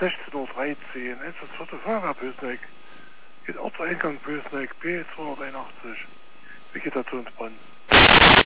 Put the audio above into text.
16:13 Uhr, jetzt das vierte Fahrer Bösneck. Geht Ortseingang Bösneck, B281. Vegetation Bonn.